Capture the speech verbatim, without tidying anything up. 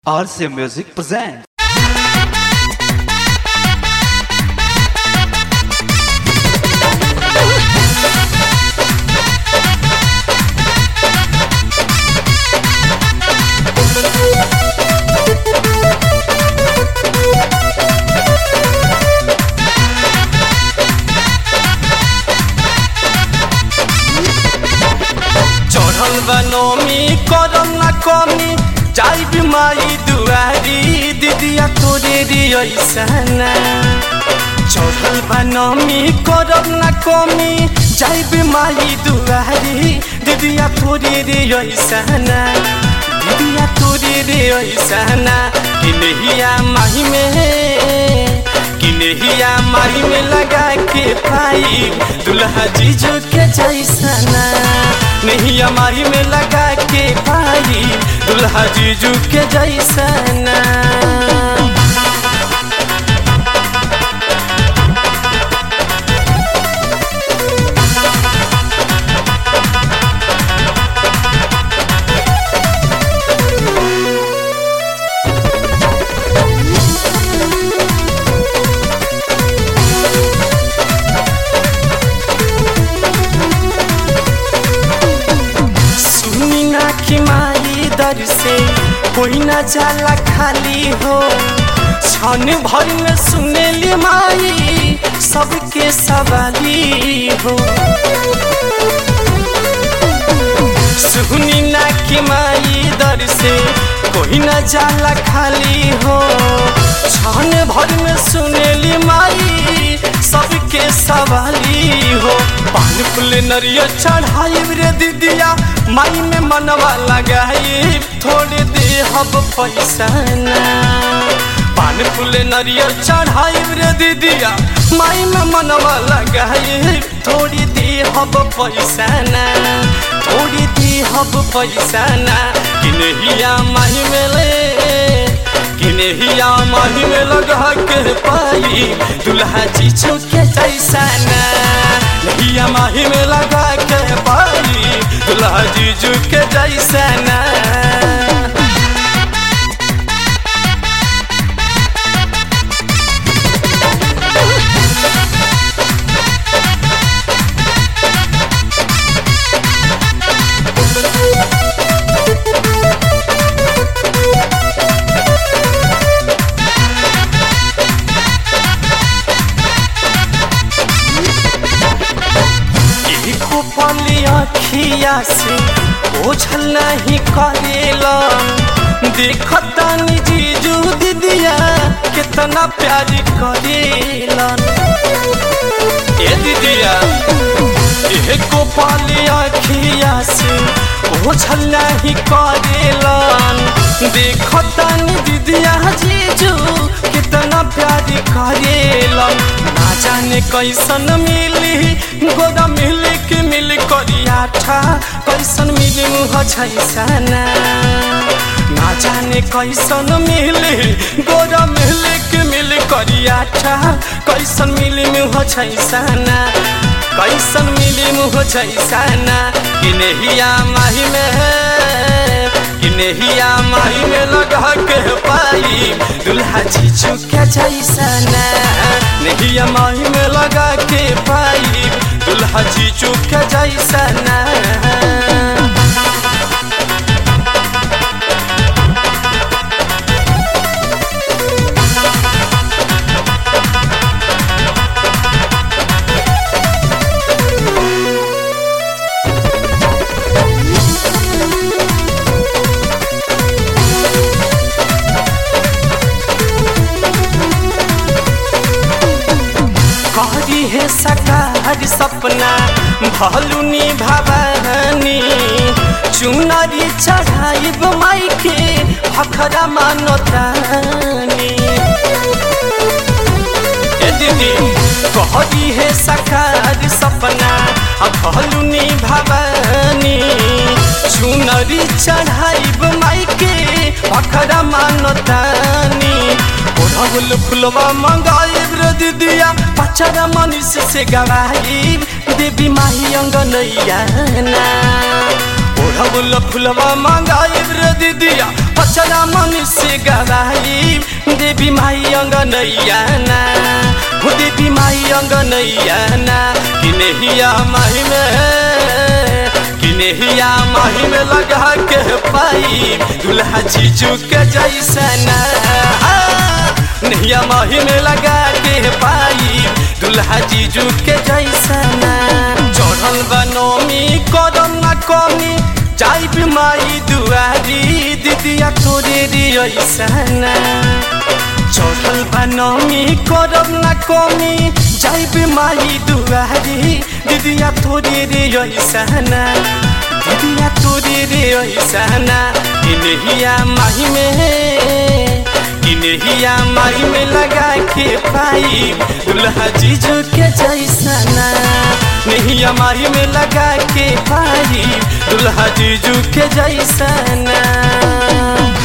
R C Music presents. चढ़ल बनोमी करम ना कमी जाइब माई दुआरी दीदिया तोरे रे ऐसना चढ़ल बनोमी करम ना कमी जाइब माई दुआरी दीदिया तोरे रे ऐसना दीदिया तोरे रे ऐसना किनहिया माही में किनहिया माही में लगा के पाई दुल्हा जीजू के जैसना नहीं हमारी में लगा के पाई दुल्हा जीजू के जैसना की माई दर से कोई ना जाला खाली हो छन भर में सुनेली माई सबके सवाली हो सुनी ना कि माई दर से कोई ना जाला खाली हो छन भर में सुनेली माई सबके सवाली हो पान फूल नरिया चढ़ाई रे दीदिया माई में मनवा लगाई थोड़े दे हब पैसा ना पान फूल नरिया चढ़ाई रे दीदिया माई में मनवा लगाई थोड़ी दे हब पैसा ना थोड़ी दे हब पैसा ना किनहिया माई में ले किनहिया माही में लगा के पाई दुल्हा जीजू के जैसा ना नहिया माही में लगा के पाई दुल्हा जीजू के जैसा ना अखिया से ओझल नहीं करेला देखता नी जीजू दीदिया कितना प्यार करेला ए दीदिया ए गोपाली अखिया से ओझल नहीं करेला देखता नी दीदिया जीजू कितना प्यार करेला ना जाने कैसन मिली गोदा मिल के मिल करिया था कैसन मिली मुँह छैसना ना जाने कैसन मिली गोदा मिल के मिल करिया था कैसन मिली मुँह छैसना कैसन मिली मुँह छैसना किनहिया माही में किनहिया माही में लगा के पाई दुल्हा जीजू के जैसना नहिया माही में लगा के पाई दुल्हा जीजू के जैसना कहरी है सकार सपना भलुनी भवानी चुनरी चढ़ाइब माई के भखरा मानतानी ए दीदी कहरी है सकार सपना भलुनी भवानी चुनरी चढ़ाइब माई के भखरा मानतानी ओढ़ल फुलवा मंगाइब रे दीदिया पचरा मनीष से गवाई देवी माही अंगनैया ना ओढ़ल फुलवा मंगाइब रे दीदिया पचरा सारा मन से गवाई देवी माई अंगनैया ना हो देवी माई अंगनैया ना किनेहिया माही में किनेहिया माही में लगा के पाई दुल्हा जीजू के जैसा ना नैया माही में लगा के पाई दुल्हा जीजू के जैसा ना चढ़ल बनोमी करम ना कमी जाइब माई दुआरी दीदिया तोरे रे ऐसा ना चढ़ल बनोमी करम ना कमी जाइब माई दुआरी दीदिया तोरे रे ऐसा ना दीदिया तोरे रे ऐसा ना किनेहिया माही में किनेहिया माई में लगा के पाई दुल्हा जीजू के जैसा ना नैया माई में लगा के पाई दुल्हा जीजू के जैसा ना।